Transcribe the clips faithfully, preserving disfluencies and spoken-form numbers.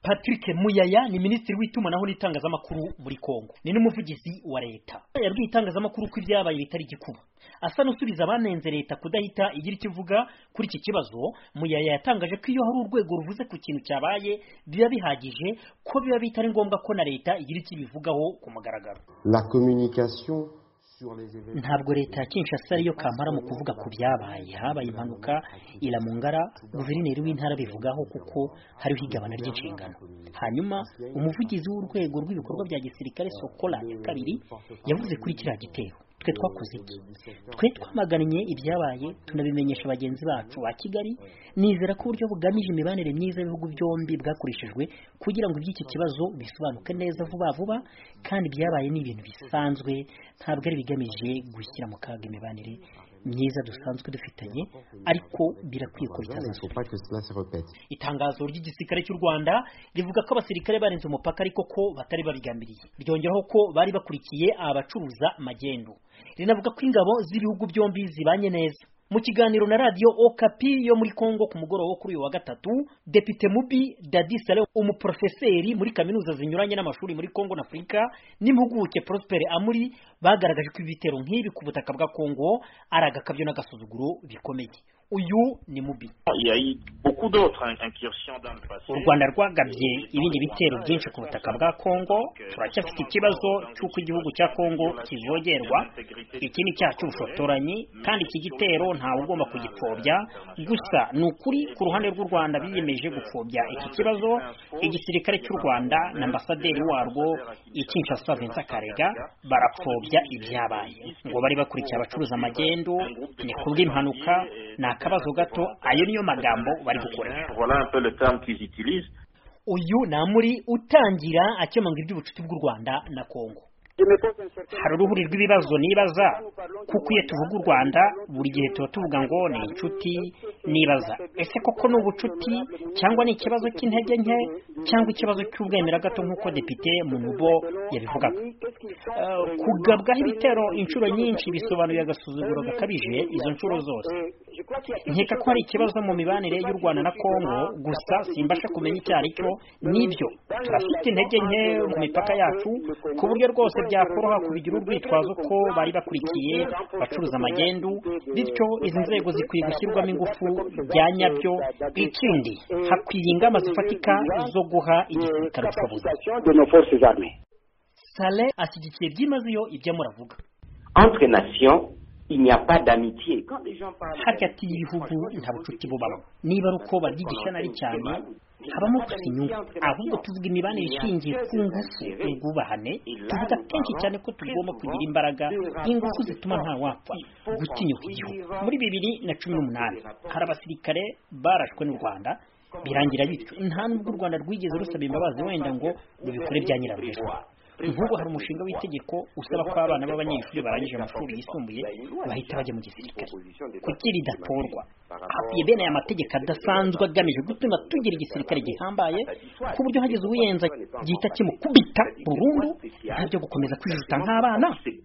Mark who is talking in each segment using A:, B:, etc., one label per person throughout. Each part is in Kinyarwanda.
A: Patrick Muyaya ni minisitiri w'itumanaho n'itangazamakuru muri Kongo, ni n'umuvugizi wa leta. Yabwiye itangazamakuru ko ibyabaye bitari gikuba, asa n'usubiza abanenze leta kudahita igira ikivuga kuri iki kibazo. Muyaya yatangaje ko iyo hari urwego ruvuze ku kintu cyabaye biba bihagije, ko biba bitari ngombwa ko na leta igira ikibivugaho ku mugaragaro.
B: La communication
A: Ntabwo leta ya Kinshasa ariyo kamara mu kuvuga ku byabaye. Habaye impanuka ila Mungara, guverineri w'intara bivugaho kuko hariho igabana ry'inshingano. Hanyuma umuvugizi w'urwego rw'ibikorwa bya gisirikare Sokola ya kabiri yavuze kuri kiriya gitero. Twe twakoze iki? Twe twamaganye ibyabaye, tunabimenyesha bagenzi bacu ba Kigali. Nizera ko uburyo bugamije imibanire myiza y'ibihugu byombi bwakoreshejwe kugira ngo iby'iki kibazo bisobanuke neza vuba vuba, kandi byabaye ni ibintu bisanzwe, ntabwo ari bigamije gushyira mu kaga imibanire myiza dusanzwe dufitanye, ariko birakwiye ko bitazasubira. Itangazo ry'igisirikare cy'u Rwanda rivuga ko abasirikare barenze umupaka ariko ko batari babigambiriye. Ryongeraho ko bari bakurikiye abacuruza magendu. Rinavuga ko ingabo z'ibihugu byombi zibanye neza. Mu kiganiro na radio Okapi yo muri Kongo ku mugoroba kuri uyu wa gatatu, Depite Mubi Dadi Sale, umuprofeseri muri kaminuza zinyuranye n'amashuri muri Kongo na Afrika, n'impuguke Prosper Amuri bagaragaje ko ibitero nk'ibi ku butaka bwa Kongo aragakabyo n'agasuzuguro bikomeye. Uyu ni Mubi. U Rwanda rwagabye ibindi bitero byinshi ku butaka bwa Kongo. Turacyafite ikibazo cy'uko igihugu cya Kongo kivogerwa. Iki ni cyacu ubushotoranyi, kandi iki gitero ntawe ugomba kugipfobya. Gusa ni ukuri ku ruhande rw'u Rwanda biyemeje gupfobya iki kibazo. Igisirikare cy'u Rwanda na ambasaderi warwo i Kinshasa Vincent Karega barapfobya ibyabaye, ngo bari bakurikiye abacuruza amagendo, ni kubw'impanuka, na akabazo gato. Ayo niyo magambo bari gukoresha. Uyu na muri utangira akemanga iby'ubucuti bw'u Rwanda na Kongo. Hari uruhuri rw'ibibazo nibaza, kuko iyo tuvuga u Rwanda buri gihe tuba tuvuga ngo ni inshuti. Nibaza, ese koko ni ubucuti cyangwa ni ikibazo cy'intege nke cyangwa ikibazo cy'ubwemera gato nk'uko Depite Munubo yabivugaga. Uh, kugabwaho ibitero inshuro nyinshi bisobanuye agasuzuguro gakabije izo nshuro zose. Nkeka ko hari ikibazo mu mibanire y'u Rwanda na Kongo, gusa simbasha kumenya icyo ari cyo. Nibyo, turafite intege nke mu mipaka yacu ku buryo rwose byakoroha kubigira urwitwazo ko bari bakurikiye bacuruza amagendu, bityo izi nzego zikwiye gushyirwamo ingufu bya nyabyo. Ikindi, hakwiye ingamba zifatika zo guha igisirikare ubushobozi. Sale ashyigikiye byimazeyo ibyo muravuga.
C: Entre nations il n'y a pas d'amitié.
A: Hagati y'ibihugu nta bucuti bubamo. Niba ari uko babyigisha nari cyane, habamo gusinyuka. Ahubwo tuvuga imibanire ishingiye ku ngufu, ubwubahane. Tuvuga kenshi cyane ko tugomba kugira imbaraga, ingufu zituma nta wapfa gutinyuka igihugu. Muri bibiri na cumi n'umunani hari abasirikare barashwe n'u Rwanda, birangira bityo. Nta nubwo u Rwanda rwigeze rusaba imbabazi wenda ngo rubikore bya nyirarureshwa. Nk'ubu hari umushinga w'itegeko usaba ko abana b'abanyeshuri barangije amashuri yisumbuye bahita bajya mu gisirikare. Kuki ridatorwa? Hafiye bene aya mategeko adasanzwe agamije gutuma tugira igisirikare gihambaye ku buryo hageze uwiyenza gihita kimukubita burundu, ntabyo gukomeza kwijuta nk'abana.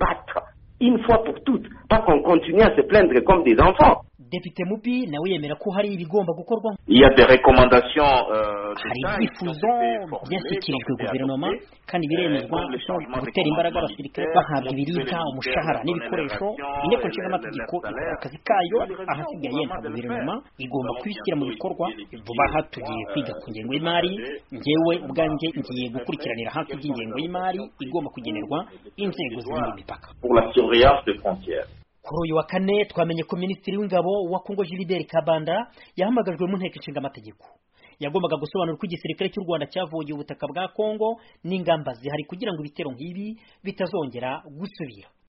C: Une fois pour toutes, pas qu'on continue à se plaindre comme des enfants.
A: Depite Mubi nawe yemera ko hari ibigomba gukorwa.
C: Il y a des recommandations euh,
A: hari ibyifuzo byashyikirijwe guverinoma kandi biremezwa no gutera imbaraga abasirikare bahabwa ibiribwa, umushahara n'ibikoresho. Inteko nshingamategeko ikora akazi kayo, ahasigaye nta guverinoma igomba kubishyira mu bikorwa. Vuba aha tugiye kwiga ku ngengo y'imari. Njyewe ubwanjye ngiye gukurikiranira hafi by'ingengo y'imari igomba kugenerwa inzego ziri imipaka.
C: Pour la surveillance des frontières.
A: Kuri uyu wa kane twamenye ko Minisitiri w'Ingabo wa Kongo Gilbert Kabanda yahamagajwe mu nteko ishinga amategeko. Yagombaga gusobanura ko igisirikare cy'u Rwanda cyavuye ubutaka bwa Kongo n'ingamba zihari kugira ngo ibitero nk'ibi bitazongera gusubira.